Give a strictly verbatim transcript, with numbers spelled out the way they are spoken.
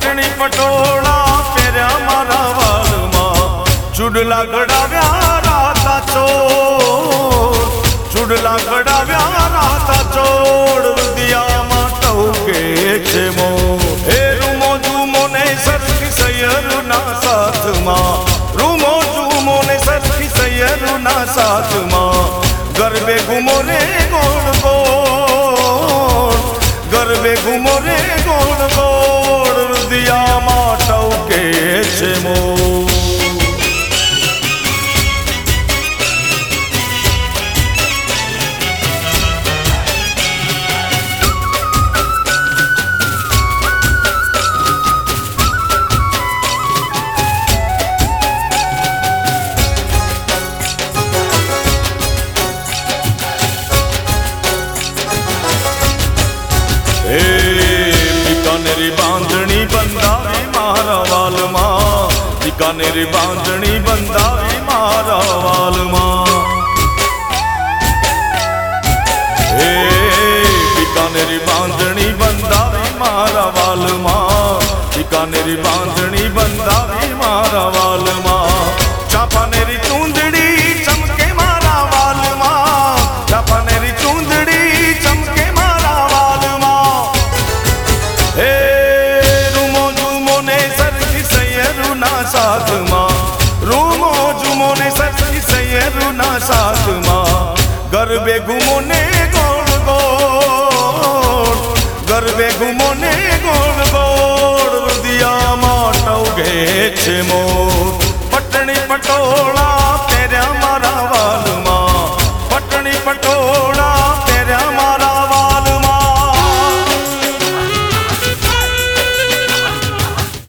પટણી પટોળા પહેર્યા મારા વાલમાં ચૂડલા ગડાવ્યા રાતા ચોર ચૂડલા ગડાવ્યા રાતા ચોર રુદિયામાં ટહુકે છે મો હે રૂમો જુમો ને સરખી સૈયરના સાથમાં રૂમો જુમો ને સરખી સૈયરના સાથમાં ગરબે ઘૂમો રે ગોળ ગોળ ગરબે ઘૂમો રે ગોળ ગોળ રુદિયામાં ટહુકે છે મો बीकानेरी बांधणी बंधावी मारा वालमा बीकानेरी बांधणी बंधावी मारा वालमा हे बीकानेरी बांधणी बंधावी मारा वालमा बीकानेरी बांधणी बंधावी मारा वालमा चापानेरी चूंदड़ी चमके मारा वालमा चापानेरी चूंदड़ी चमके मारा वालमा हे रूमो जुमो ने सरखी सैयरुना સાથમાં રૂમો જુમો ને સરખી સૈયરુના સાથમાં ગરબે ઘૂમો ને ગોળ ગોળ ગરબે ઘૂમો ને ગોળ ગોળ રુદિયામાં ટહુકે છે મો